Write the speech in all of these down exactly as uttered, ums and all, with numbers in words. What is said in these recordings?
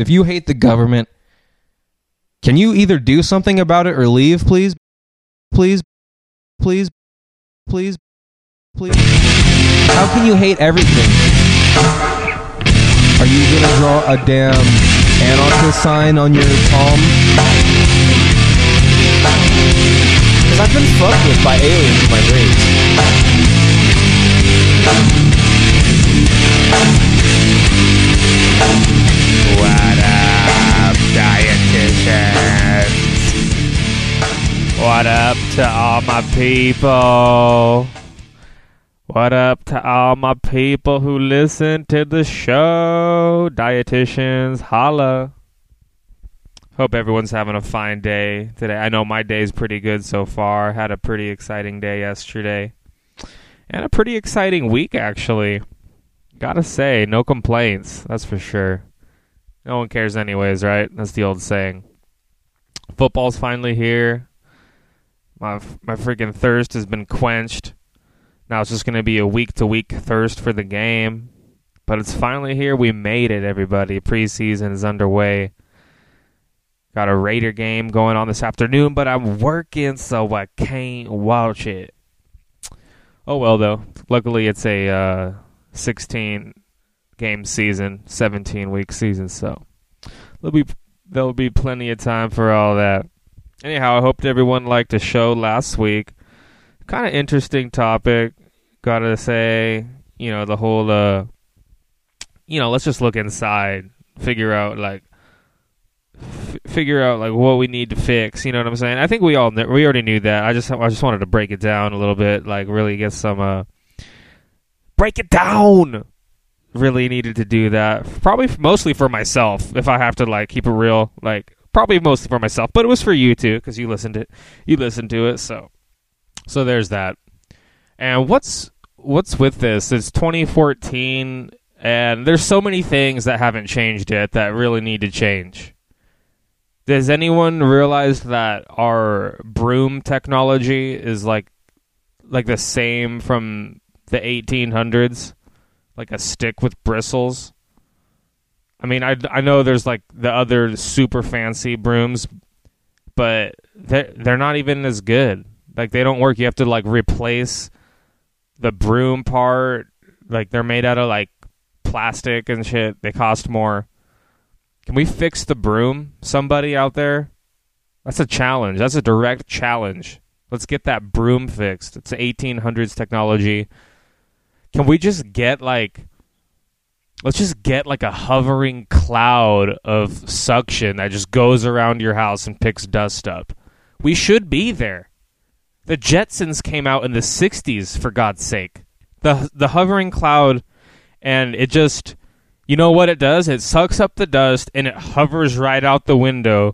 If you hate the government, can you either do something about it or leave, please? Please? Please? Please? Please? How can you hate everything? Are you gonna draw a damn anarchist sign on your palm? Because I've been fucked with by aliens in my dreams. What up, dietitians? What up to all my people? What up to all my people who listen to the show? Dietitians, holla. Hope everyone's having a fine day today. I know my day's pretty good so far. Had a pretty exciting day yesterday. And a pretty exciting week, actually. Gotta say, no complaints. That's for sure. No one cares anyways, right? That's the old saying. Football's finally here. My my freaking thirst has been quenched. Now it's just going to be a week-to-week thirst for the game. But it's finally here. We made it, everybody. Preseason is underway. Got a Raider game going on this afternoon, but I'm working, so I can't watch it. Oh, well, though. Luckily, it's a uh, sixteen-game season, seventeen-week season, so there'll be, there'll be plenty of time for all that. Anyhow, I hope everyone liked the show last week. Kind of interesting topic. Gotta say, you know, the whole, uh, you know, let's just look inside, figure out, like, f- figure out, like, what we need to fix, you know what I'm saying? I think we all, kn- we already knew that. I just, I just wanted to break it down a little bit, like, really get some, uh, break it down! Really needed to do that. Probably f- mostly for myself, if I have to, like, keep it real, like, probably mostly for myself, but it was for you, too, because you listened to, you listened to it, so, so there's that. And what's what's with this? It's twenty fourteen, and there's so many things that haven't changed yet that really need to change. Does anyone realize that our broom technology is like like the same from the eighteen hundreds? Like a stick with bristles? I mean, I, I know there's like the other super fancy brooms, but they're, they're not even as good. Like, they don't work. You have to, like, replace the broom part. Like, they're made out of, like, plastic and shit. They cost more. Can we fix the broom? Somebody out there? That's a challenge. That's a direct challenge. Let's get that broom fixed. It's eighteen hundreds technology. Can we just get, like... Let's just get, like, a hovering cloud of suction that just goes around your house and picks dust up. We should be there. The Jetsons came out in the sixties, for God's sake. The the hovering cloud, and it just, you know what it does? It sucks up the dust, and it hovers right out the window.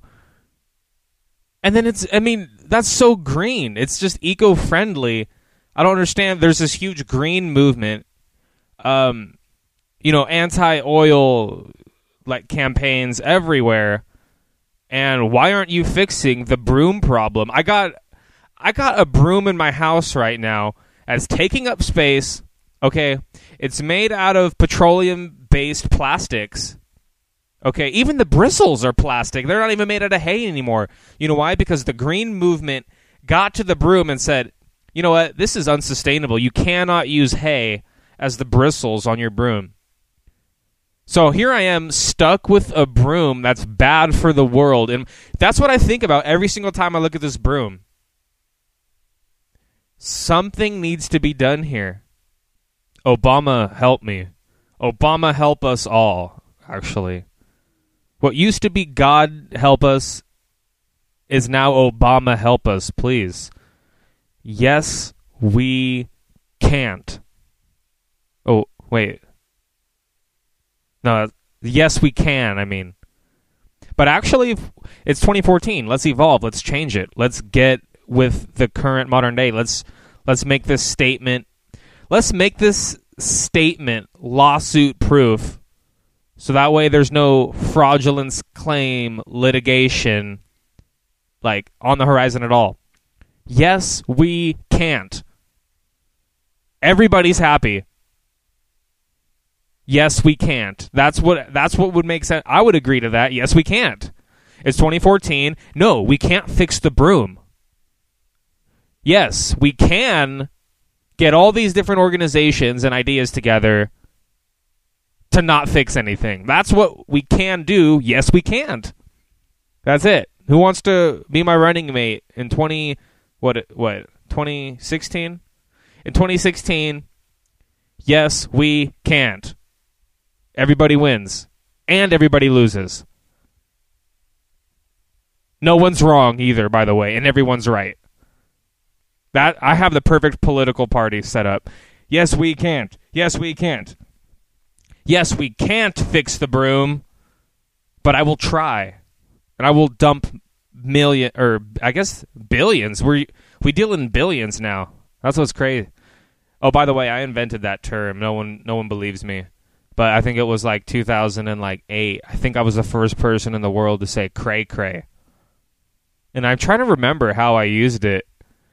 And then it's, I mean, that's so green. It's just eco-friendly. I don't understand. There's this huge green movement, um, you know, anti-oil, like, campaigns everywhere. And why aren't you fixing the broom problem? I got... I got a broom in my house right now that's taking up space, okay? It's made out of petroleum-based plastics, okay? Even the bristles are plastic. They're not even made out of hay anymore. You know why? Because the green movement got to the broom and said, you know what? This is unsustainable. You cannot use hay as the bristles on your broom. So here I am stuck with a broom that's bad for the world, and that's what I think about every single time I look at this broom. Something needs to be done here. Obama, help me. Obama, help us all, actually. What used to be God help us is now Obama help us, please. Yes, we can't. Oh, wait. No, yes, we can, I mean. But actually, it's twenty fourteen. Let's evolve. Let's change it. Let's get with the current modern day. Let's let's make this statement. Let's make this statement lawsuit proof, so that way there's no fraudulence claim litigation like on the horizon at all. Yes, we can't. Everybody's happy. Yes, we can't. That's what that's what would make sense. I would agree to that. Yes, we can't. It's twenty fourteen. No, we can't fix the broom. Yes, we can get all these different organizations and ideas together to not fix anything. That's what we can do. Yes, we can't. That's it. Who wants to be my running mate in twenty what what twenty sixteen? In twenty sixteen, yes, we can't. Everybody wins and everybody loses. No one's wrong either, by the way, and everyone's right. That I have the perfect political party set up. Yes, we can't. Yes, we can't. Yes, we can't fix the broom, but I will try. And I will dump million, or I guess billions. We we deal in billions now. That's what's crazy. Oh, by the way, I invented that term. No one no one believes me. But I think it was like two thousand eight. I think I was the first person in the world to say cray cray. And I'm trying to remember how I used it.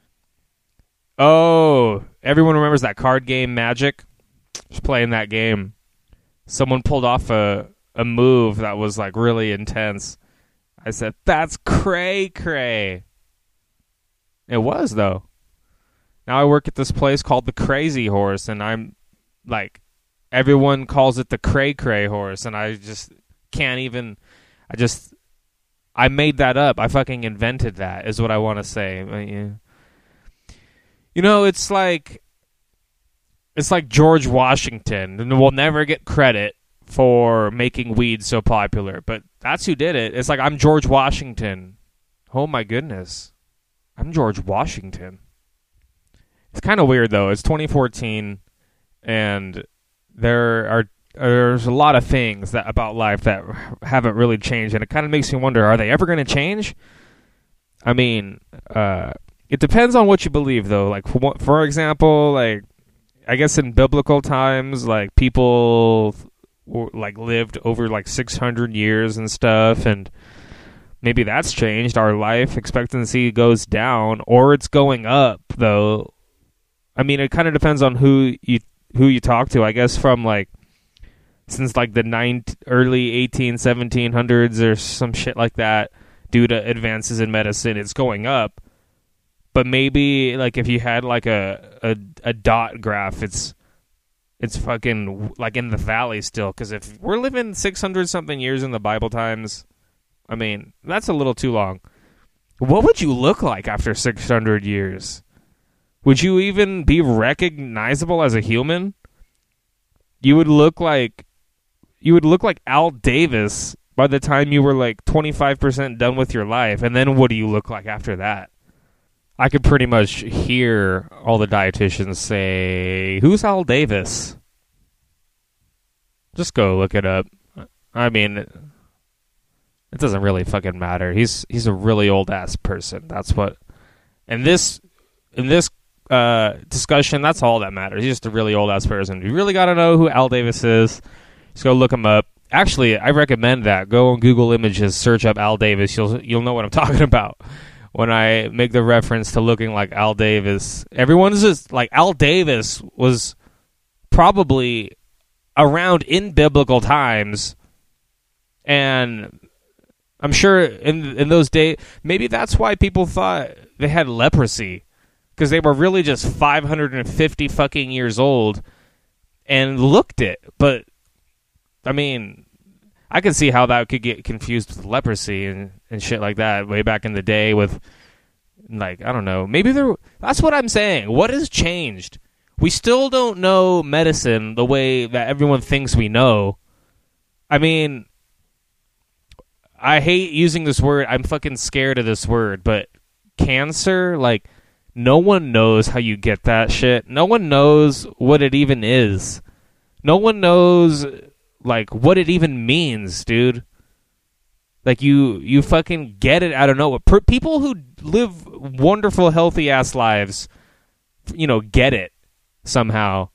Oh, everyone remembers that card game Magic? Just playing that game. Someone pulled off a, a move that was like really intense. I said, that's cray cray. It was, though. Now I work at this place called the Crazy Horse, and I'm like, everyone calls it the cray cray horse, and I just can't even, I just, I made that up. I fucking invented that, is what I want to say. You know, it's like, it's like George Washington, and we'll never get credit for making weed so popular, but that's who did it. It's like, I'm George Washington. Oh my goodness. I'm George Washington. It's kind of weird, though. It's twenty fourteen, and there are there's a lot of things that about life that haven't really changed, and it kind of makes me wonder, are they ever going to change? I mean, uh, it depends on what you believe, though. Like, for, for example, like, I guess in biblical times, like, people like lived over like six hundred years and stuff, and maybe that's changed. Our life expectancy goes down, or it's going up, though. I mean, it kind of depends on who you who you talk to. I guess from like since like the nine early eighteen seventeen hundreds or some shit like that, due to advances in medicine, it's going up. But maybe like if you had like a a, a dot graph, it's it's fucking like in the valley still. Because if we're living six hundred something years in the Bible times, I mean, that's a little too long. What would you look like after six hundred years? Would you even be recognizable as a human? You would look like you would look like Al Davis by the time you were like twenty-five percent done with your life. And then what do you look like after that? I could pretty much hear all the dietitians say, "Who's Al Davis?" Just go look it up. I mean, it doesn't really fucking matter. He's he's a really old ass person. That's what. And this in this uh, discussion, that's all that matters. He's just a really old ass person. You really got to know who Al Davis is. Just go look him up. Actually, I recommend that. Go on Google Images, search up Al Davis. You'll you'll know what I'm talking about when I make the reference to looking like Al Davis. Everyone's just like, Al Davis was probably around in biblical times, and I'm sure in in those days, maybe that's why people thought they had leprosy, because they were really just five hundred fifty fucking years old and looked it. But I mean, I could see how that could get confused with leprosy and, and shit like that way back in the day with, like, I don't know. Maybe there. That's what I'm saying. What has changed? We still don't know medicine the way that everyone thinks we know. I mean, I hate using this word. I'm fucking scared of this word, but cancer, like, no one knows how you get that shit. No one knows what it even is. No one knows, like, what it even means, dude. Like, you you fucking get it out of nowhere. Per- people who live wonderful, healthy-ass lives, you know, get it somehow.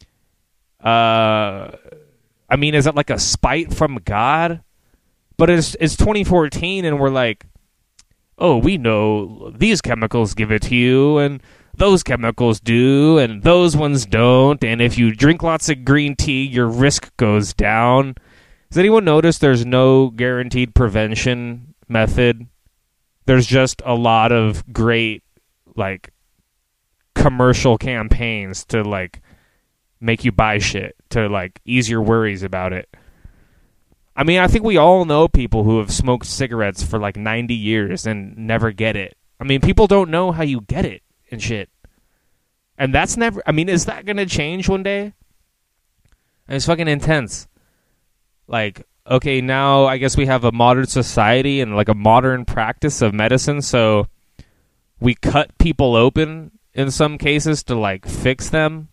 Uh, I mean, is it like a spite from God? But it's it's twenty fourteen, and we're like, oh, we know these chemicals give it to you, and those chemicals do and those ones don't, and if you drink lots of green tea, your risk goes down. Has anyone noticed there's no guaranteed prevention method? There's just a lot of great, like, commercial campaigns to, like, make you buy shit, to, like, ease your worries about it. I mean, I think we all know people who have smoked cigarettes for like ninety years and never get it. I mean, people don't know how you get it and shit. And that's never... I mean, is that going to change one day? And it's fucking intense. Like, okay, now I guess we have a modern society and like a modern practice of medicine, so we cut people open in some cases to like fix them.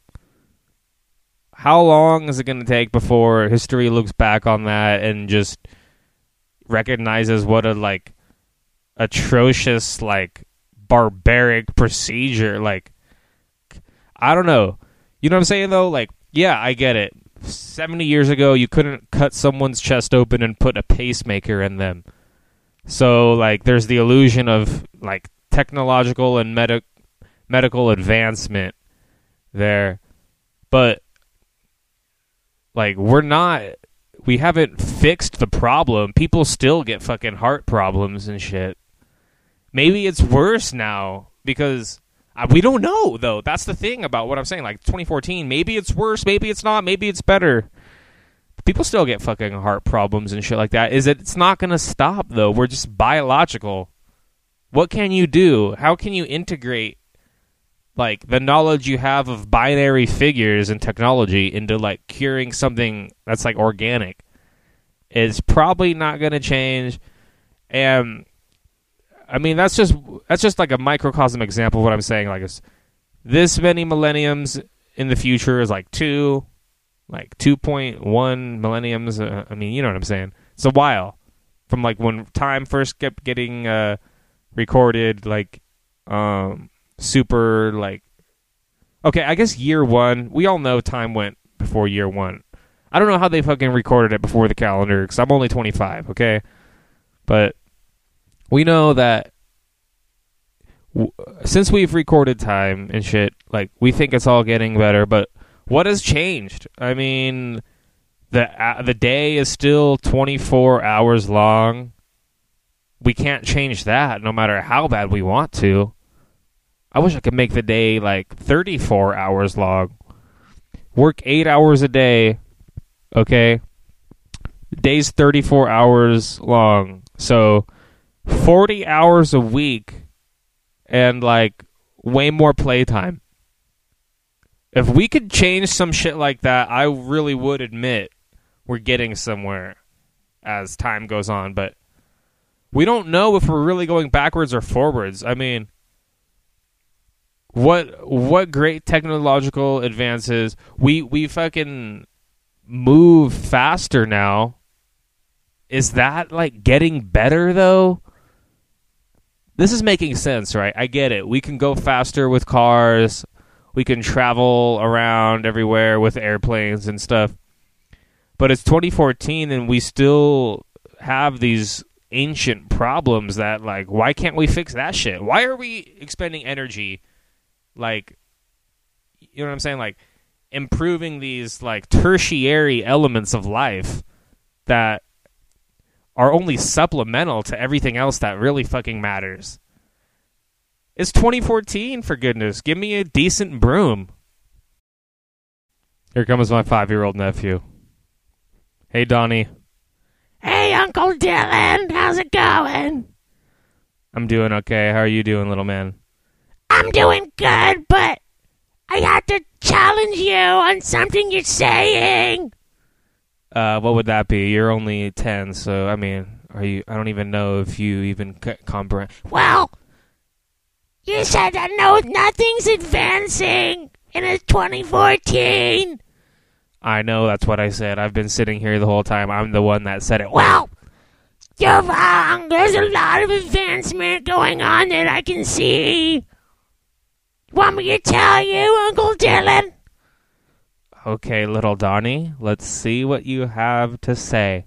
How long is it going to take before history looks back on that and just recognizes what a, like, atrocious, like, barbaric procedure, like, I don't know. You know what I'm saying, though? Like, yeah, I get it. seventy years ago, you couldn't cut someone's chest open and put a pacemaker in them. So, like, there's the illusion of, like, technological and medi- medical advancement there. But... like, we're not, we haven't fixed the problem. People still get fucking heart problems and shit. Maybe it's worse now because uh, we don't know, though. That's the thing about what I'm saying. Like, twenty fourteen, maybe it's worse, maybe it's not, maybe it's better. People still get fucking heart problems and shit like that. Is it, it's not going to stop, though. We're just biological. What can you do? How can you integrate like the knowledge you have of binary figures and technology into like curing something that's like organic? Is probably not going to change. And I mean, that's just that's just like a microcosm example of what I'm saying. Like, it's this many millenniums in the future is like two, like two point one millenniums. Uh, I mean, you know what I'm saying? It's a while from like when time first kept getting uh, recorded, like um. super, like... Okay, I guess year one... We all know time went before year one. I don't know how they fucking recorded it before the calendar, because I'm only twenty-five, okay? But we know that w- since we've recorded time and shit, like, we think it's all getting better, but what has changed? I mean, the uh, the day is still twenty-four hours long. We can't change that, no matter how bad we want to. I wish I could make the day like thirty-four hours long. Work eight hours a day, okay? Day's thirty-four hours long. So forty hours a week and like way more playtime. If we could change some shit like that, I really would admit we're getting somewhere as time goes on. But we don't know if we're really going backwards or forwards. I mean... What what great technological advances. We we fucking move faster now. Is that like getting better though? This is making sense, right? I get it. We can go faster with cars. We can travel around everywhere with airplanes and stuff. But it's twenty fourteen and we still have these ancient problems that, like, why can't we fix that shit? Why are we expending energy like, you know what I'm saying? Like, improving these, like, tertiary elements of life that are only supplemental to everything else that really fucking matters. It's twenty fourteen, for goodness. Give me a decent broom. Here comes my five-year-old nephew. Hey, Donnie. Hey, Uncle Dylan. How's it going? I'm doing okay. How are you doing, little man? I'm doing good, but I have to challenge you on something you're saying. Uh, what would that be? You're only ten, so, I mean, are you? I don't even know if you even c- comprehend. Well, you said that no, nothing's advancing, and it's twenty fourteen. I know, that's what I said. I've been sitting here the whole time. I'm the one that said it. Well, you're wrong. There's a lot of advancement going on that I can see. Want me to tell you, Uncle Dylan? Okay, little Donnie, let's see what you have to say.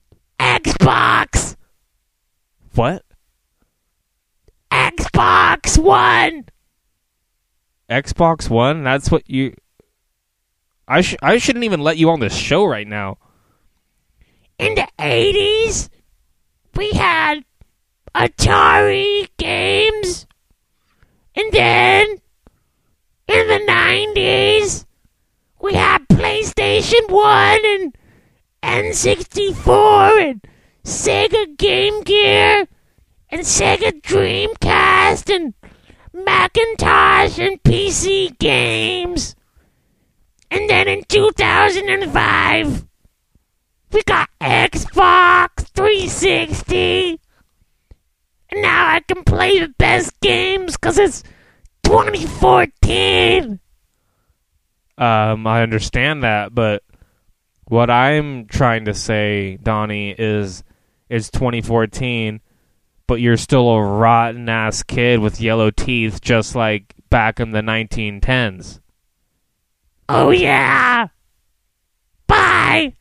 Xbox. What? Xbox One. Xbox One? That's what you... I, sh- I shouldn't even let you on this show right now. In the eighties, we had Atari games. And then, in the nineties, we had PlayStation one and N sixty-four and Sega Game Gear and Sega Dreamcast and Macintosh and P C games. And then in two thousand five, we got Xbox three sixty. And now I can play the best games because it's twenty fourteen. Um, I understand that, but what I'm trying to say, Donnie, is it's twenty fourteen, but you're still a rotten-ass kid with yellow teeth just like back in the nineteen tens. Oh, yeah. Bye.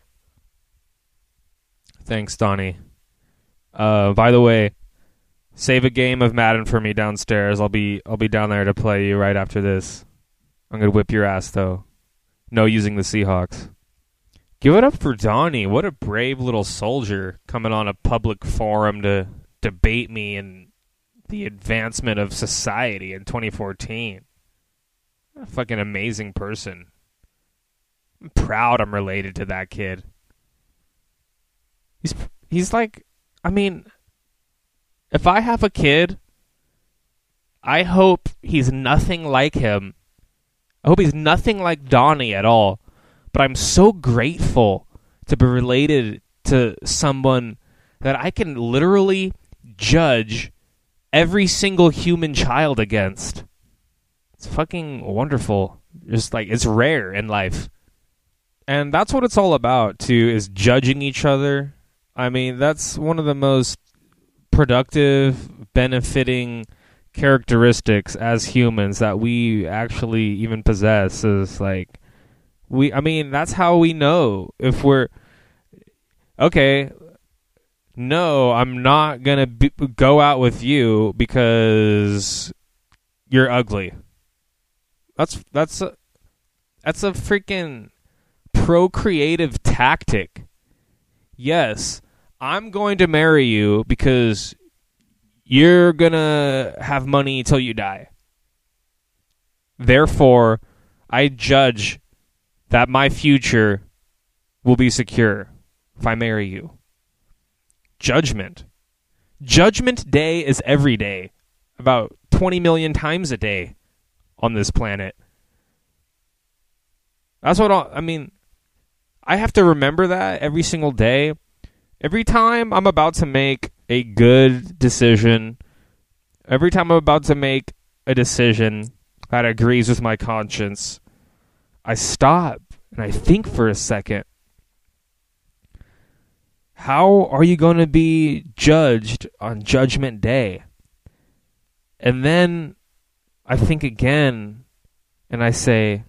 Thanks, Donnie. Uh, by the way, save a game of Madden for me downstairs. I'll be I'll be down there to play you right after this. I'm gonna whip your ass though. No using the Seahawks. Give it up for Donnie. What a brave little soldier coming on a public forum to debate me in the advancement of society in twenty fourteen. A fucking amazing person. I'm proud I'm related to that kid. He's he's like, I mean, if I have a kid, I hope he's nothing like him. I hope he's nothing like Donnie at all. But I'm so grateful to be related to someone that I can literally judge every single human child against. It's fucking wonderful. Just like, it's rare in life. And that's what it's all about, too, is judging each other. I mean, that's one of the most productive, benefiting characteristics as humans that we actually even possess. Is like, we, I mean, that's how we know if we're, okay, no, I'm not going to be, go out with you because you're ugly. That's, that's, a, that's a freaking procreative tactic. Yes, I'm going to marry you because you're going to have money till you die. Therefore, I judge that my future will be secure if I marry you. Judgment. Judgment Day is every day. About twenty million times a day on this planet. That's what I'll, I mean... I have to remember that every single day. Every time I'm about to make a good decision, every time I'm about to make a decision that agrees with my conscience, I stop and I think for a second. How are you going to be judged on Judgment Day? And then I think again and I say,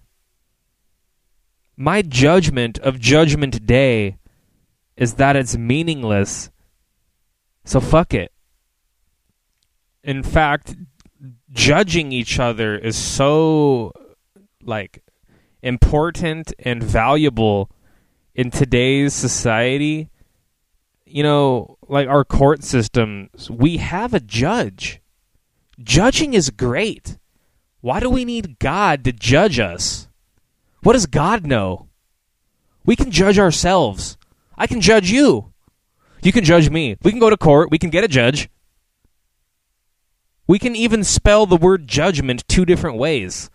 my judgment of Judgment Day is that it's meaningless, so fuck it. In fact, judging each other is so, like, important and valuable in today's society. You know, like our court systems, we have a judge. Judging is great. Why do we need God to judge us? What does God know? We can judge ourselves. I can judge you. You can judge me. We can go to court. We can get a judge. We can even spell the word judgment two different ways.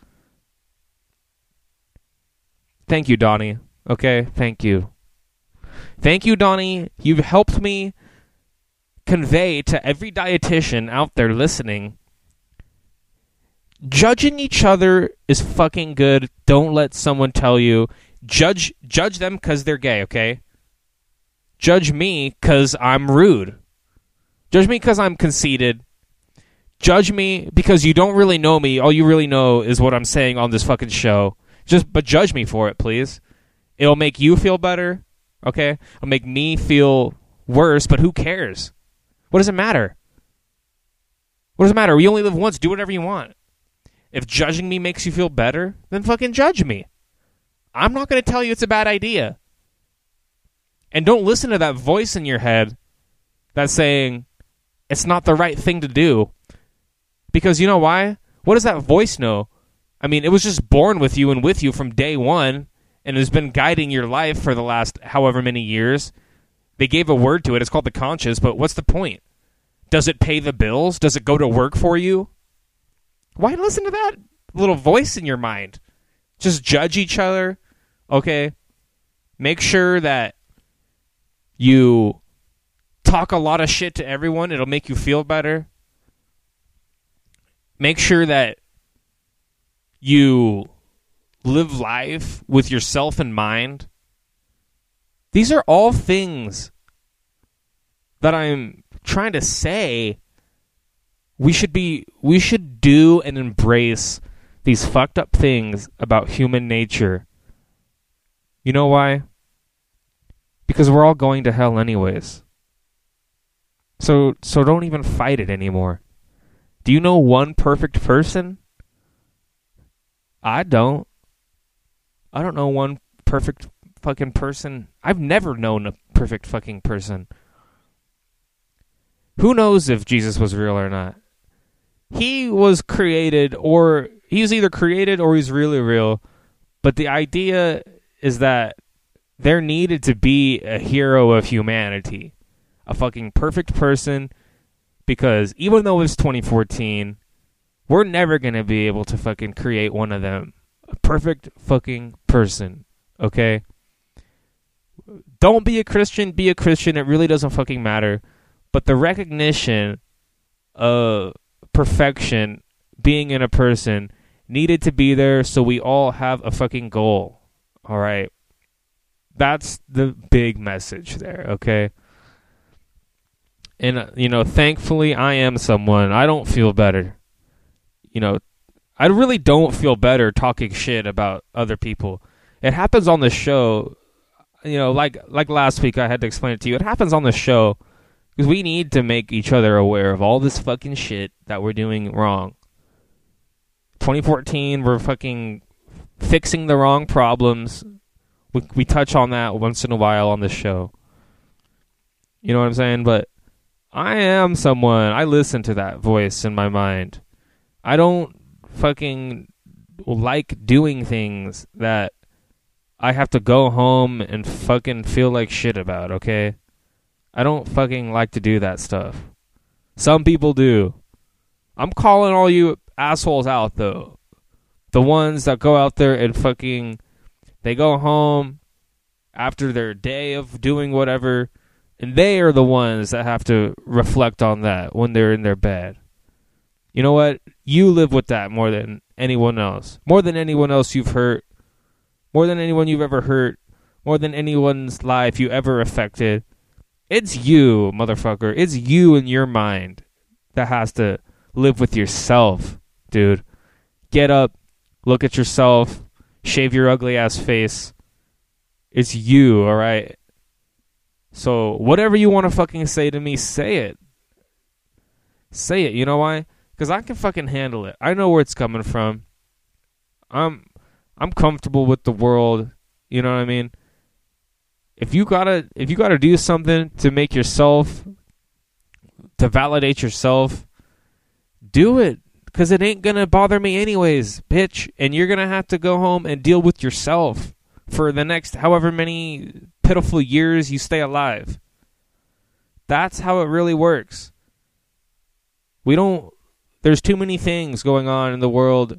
Thank you, Donnie. Okay? Thank you. Thank you, Donnie. You've helped me convey to every dietitian out there listening, judging each other is fucking good. Don't let someone tell you. Judge judge them because they're gay, okay? Judge me because I'm rude. Judge me because I'm conceited. Judge me because you don't really know me. All you really know is what I'm saying on this fucking show. Just, but judge me for it, please. It'll make you feel better, okay? It'll make me feel worse, but who cares? What does it matter? What does it matter? We only live once. Do whatever you want. If judging me makes you feel better, then fucking judge me. I'm not going to tell you it's a bad idea. And don't listen to that voice in your head that's saying it's not the right thing to do. Because you know why? What does that voice know? I mean, it was just born with you and with you from day one and has been guiding your life for the last however many years. They gave a word to it. It's called the conscious, but what's the point? Does it pay the bills? Does it go to work for you? Why listen to that little voice in your mind? Just judge each other, okay? Make sure that you talk a lot of shit to everyone. It'll make you feel better. Make sure that you live life with yourself in mind. These are all things that I'm trying to say we should be we should do and embrace these fucked up things about human nature. You know why? Because we're all going to hell anyways. So so don't even fight it anymore. Do you know one perfect person? I don't. I don't know one perfect fucking person. I've never known a perfect fucking person. Who knows if Jesus was real or not? He was created, or he was either created or he's really real. But the idea is that there needed to be a hero of humanity. A fucking perfect person. Because even though it's twenty fourteen, we're never going to be able to fucking create one of them. A perfect fucking person. Okay? Don't be a Christian, be a Christian. It really doesn't fucking matter. But the recognition of perfection being in a person needed to be there so we all have a fucking goal. All right? That's the big message there, okay? And, uh, you know, thankfully I am someone. I don't feel better. You know, I really don't feel better talking shit about other people. It happens on the show. You know, like like last week I had to explain it to you. It happens on the show because we need to make each other aware of all this fucking shit that we're doing wrong. twenty fourteen, we're fucking fixing the wrong problems. We, we touch on that once in a while on the show. You know what I'm saying? But I am someone, I listen to that voice in my mind. I don't fucking like doing things that I have to go home and fucking feel like shit about, okay? I don't fucking like to do that stuff. Some people do. I'm calling all you assholes out, though. The ones that go out there and fucking, they go home after their day of doing whatever, and they are the ones that have to reflect on that when they're in their bed. You know what? You live with that more than anyone else. More than anyone else you've hurt. More than anyone you've ever hurt. More than anyone's life you ever affected. It's you, motherfucker. It's you in your mind that has to live with yourself, dude. Get up. Look at yourself. Shave your ugly ass face. It's you, alright? So, whatever you want to fucking say to me, say it. Say it. You know why? Because I can fucking handle it. I know where it's coming from. I'm I'm comfortable with the world. You know what I mean? If you gotta if you gotta do something to make yourself, to validate yourself, do it. Because it ain't gonna bother me anyways, bitch. And you're gonna have to go home and deal with yourself for the next however many pitiful years you stay alive. That's how it really works. We don't... There's too many things going on in the world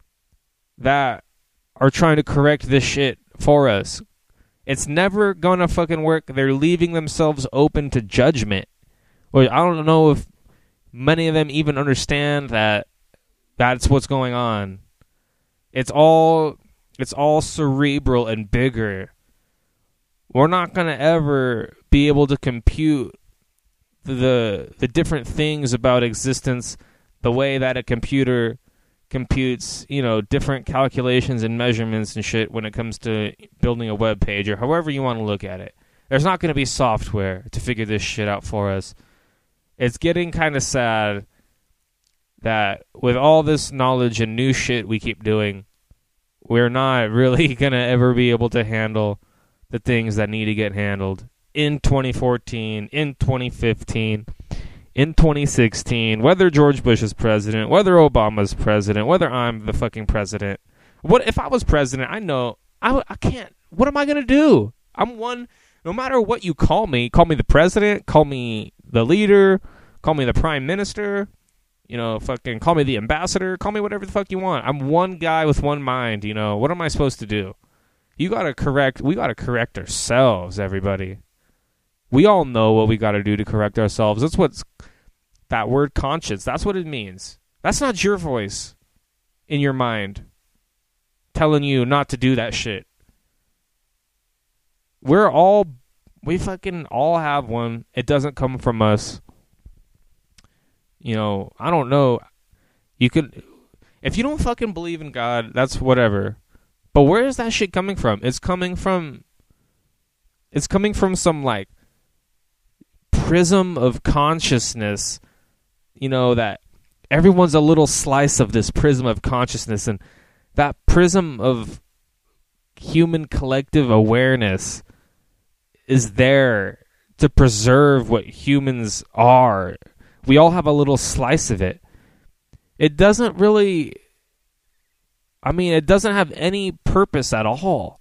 that are trying to correct this shit for us. It's never gonna fucking work. They're leaving themselves open to judgment. Well, I don't know if many of them even understand that that's what's going on. It's all it's all cerebral and bigger. We're not gonna ever be able to compute the the different things about existence the way that a computer computes, you know, different calculations and measurements and shit when it comes to building a web page or however you want to look at it. There's not going to be software to figure this shit out for us. It's getting kind of sad that with all this knowledge and new shit we keep doing, we're not really going to ever be able to handle the things that need to get handled in twenty fourteen, in twenty fifteen, in twenty sixteen, whether George Bush is president, whether Obama's president, whether I'm the fucking president. What if I was president? I know I, I can't. What am I going to do? I'm one, no matter what you call me, call me the president, call me the leader, call me the prime minister, you know, fucking call me the ambassador, call me whatever the fuck you want. I'm one guy with one mind, you know. What am I supposed to do? You got to correct, we got to correct ourselves, everybody. We all know what we got to do to correct ourselves. That's what's, that word conscience, that's what it means. That's not your voice in your mind telling you not to do that shit. We're all, we fucking all have one. It doesn't come from us. You know, I don't know. You could, if you don't fucking believe in God, that's whatever. But where is that shit coming from? It's coming from, it's coming from some, like, prism of consciousness, you know, that everyone's a little slice of this prism of consciousness, and that prism of human collective awareness is there to preserve what humans are. We all have a little slice of it. It doesn't really, I mean, it doesn't have any purpose at all.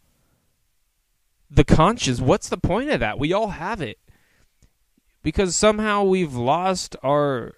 The conscious, what's the point of that? We all have it. Because somehow we've lost our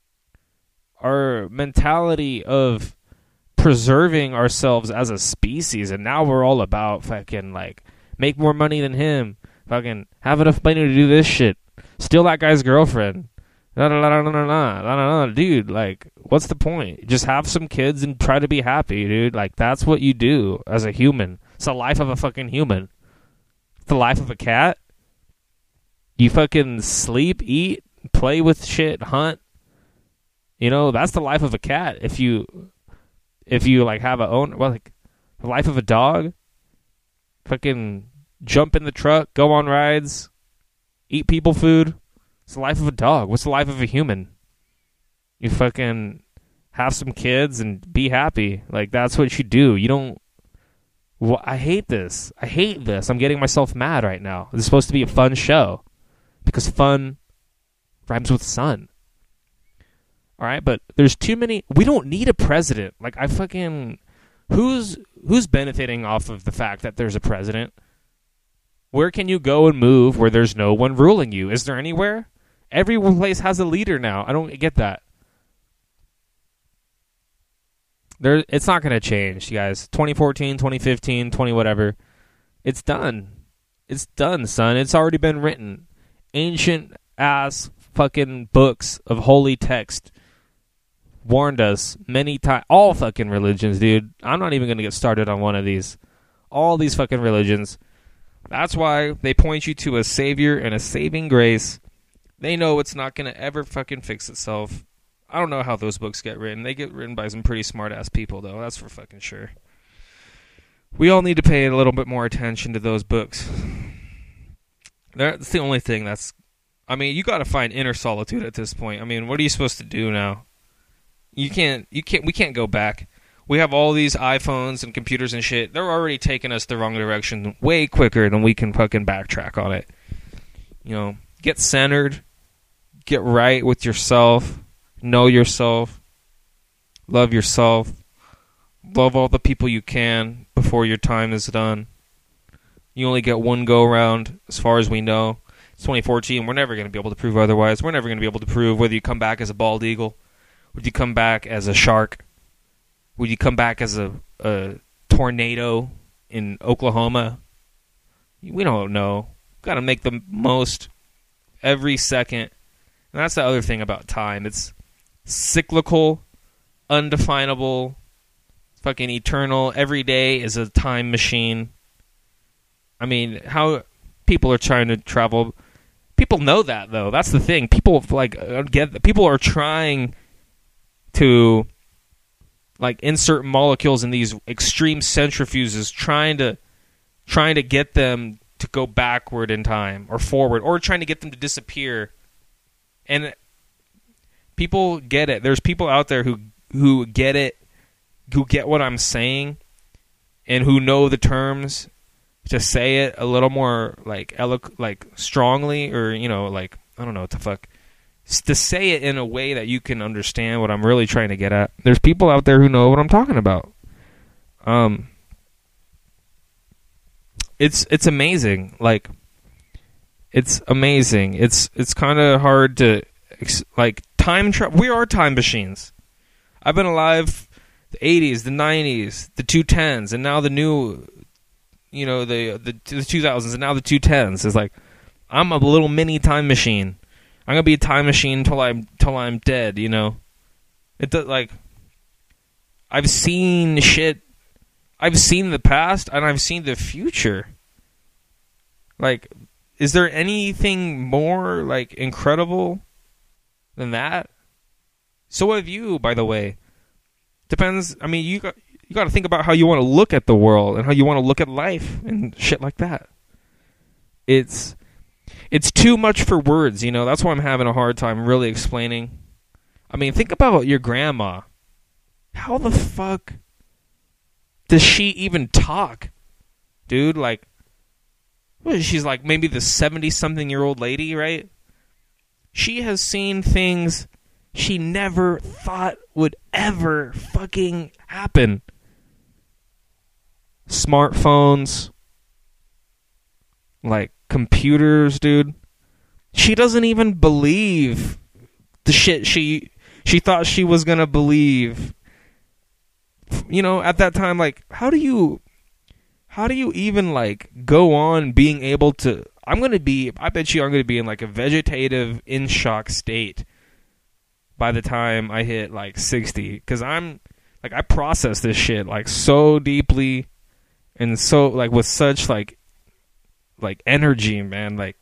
our mentality of preserving ourselves as a species, and now we're all about fucking, like, make more money than him, fucking have enough money to do this shit, steal that guy's girlfriend, la la la la la la la la. Dude, like, what's the point? Just have some kids and try to be happy, dude. Like, that's what you do as a human. It's the life of a fucking human. It's the life of a cat. You fucking sleep, eat, play with shit, hunt. You know, that's the life of a cat. If you, if you like have a own, well, like the life of a dog. Fucking jump in the truck, go on rides, eat people food. It's the life of a dog. What's the life of a human? You fucking have some kids and be happy. Like, that's what you do. You don't. Well, I hate this. I hate this. I'm getting myself mad right now. This is supposed to be a fun show. Because fun rhymes with sun. Alright, but there's too many. We don't need a president. Like, I fucking. Who's who's benefiting off of the fact that there's a president? Where can you go and move where there's no one ruling you? Is there anywhere? Every place has a leader now. I don't get that. There, it's not going to change, you guys. twenty fourteen, twenty fifteen, twenty whatever. It's done. It's done, son. It's already been written. Ancient ass fucking books of holy text warned us many times. All fucking religions, dude. I'm not even going to get started on one of these. All these fucking religions. That's why they point you to a savior and a saving grace. They know it's not going to ever fucking fix itself. I don't know how those books get written. They get written by some pretty smart ass people, though. That's for fucking sure. We all need to pay a little bit more attention to those books. That's the only thing that's... I mean, you got to find inner solitude at this point. I mean, what are you supposed to do now? You can't... You can't. We can't go back. We have all these iPhones and computers and shit. They're already taking us the wrong direction way quicker than we can fucking backtrack on it. You know, get centered. Get right with yourself. Know yourself. Love yourself. Love all the people you can before your time is done. You only get one go-around, as far as we know. It's twenty fourteen. We're never going to be able to prove otherwise. We're never going to be able to prove whether you come back as a bald eagle, would you come back as a shark, would you come back as a, a tornado in Oklahoma. We don't know. We've got to make the most every second. And that's the other thing about time. It's cyclical, undefinable, fucking eternal. Every day is a time machine. I mean, how people are trying to travel. People know that, though. That's the thing. People like get. People are trying to like insert molecules in these extreme centrifuges, trying to trying to get them to go backward in time or forward, or trying to get them to disappear. And People get it. There's people out there who who get it, who get what I'm saying, and who know the terms to say it a little more like eloqu- like strongly, or you know, like I don't know what the fuck, S- to say it in a way that you can understand what I'm really trying to get at. There's people out there who know what I'm talking about. Um, it's it's amazing. Like, it's amazing. It's it's kind of hard to like time travel. We are time machines. I've been alive the eighties, the nineties, the two tens, and now the new, you know, the the, the two thousands, and now the two tens. It's like I'm a little mini time machine. I'm gonna be a time machine until I'm till I'm dead. You know, it does, like I've seen shit. I've seen the past and I've seen the future. Like, is there anything more like incredible than that? So have you, by the way. Depends. I mean, you got you got to think about how you want to look at the world and how you want to look at life and shit like that. It's it's too much for words, you know. That's why I'm having a hard time really explaining. I mean, think about your grandma. How the fuck does she even talk, dude? Like, what is, she's like maybe the seventy-something-year-old lady, right? She has seen things she never thought would ever fucking happen. Smartphones, like computers, dude. She doesn't even believe the shit she she thought she was gonna believe. You know, at that time, like, how do you, how do you even like go on being able to? I'm gonna be. I bet you I'm gonna be in like a vegetative, in shock state by the time I hit like sixty, because I'm like I process this shit like so deeply and so like with such like like energy, man. Like,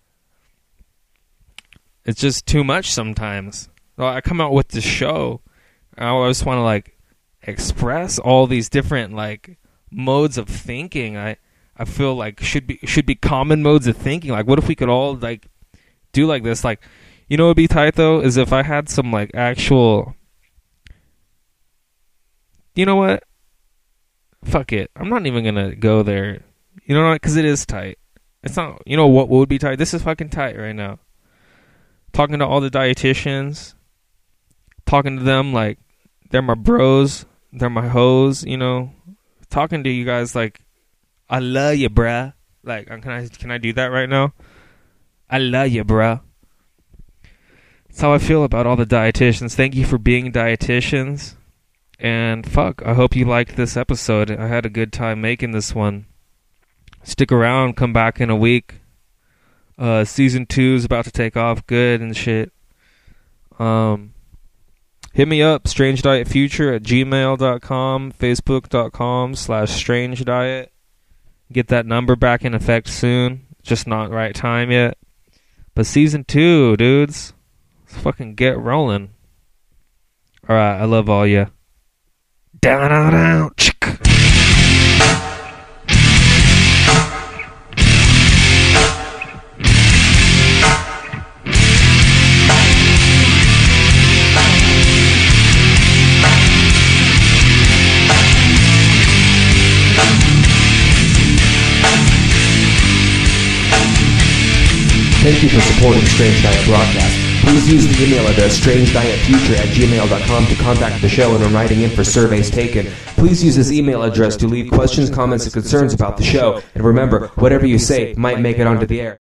it's just too much sometimes. So I come out with this show, and I just want to like express all these different like modes of thinking. I I feel like should be should be common modes of thinking. Like, what if we could all like do like this? Like, you know what would be tight though is if I had some like actual. You know what? Fuck it. I'm not even gonna go there. You know what? Because it is tight. It's not. You know what would be tight? This is fucking tight right now. Talking to all the dietitians, talking to them like they're my bros. They're my hoes, you know. Talking to you guys like, I love you, bruh. Like, can I can I do that right now? I love you, bruh. That's how I feel about all the dietitians. Thank you for being dietitians. And fuck, I hope you liked this episode. I had a good time making this one. Stick around, come back in a week. Uh, season two is about to take off good and shit. Um... Hit me up, strange diet future at gmail dot com, facebook dot com slash strange diet. Get that number back in effect soon. Just not right time yet. But season two, dudes. Let's fucking get rolling. Alright, I love all ya. Down, down, down. Chick. Thank you for supporting Strange Diet Broadcast. Please use the email address strange diet future at gmail dot com to contact the show and when writing in for surveys taken. Please use this email address to leave questions, comments, and concerns about the show. And remember, whatever you say might make it onto the air.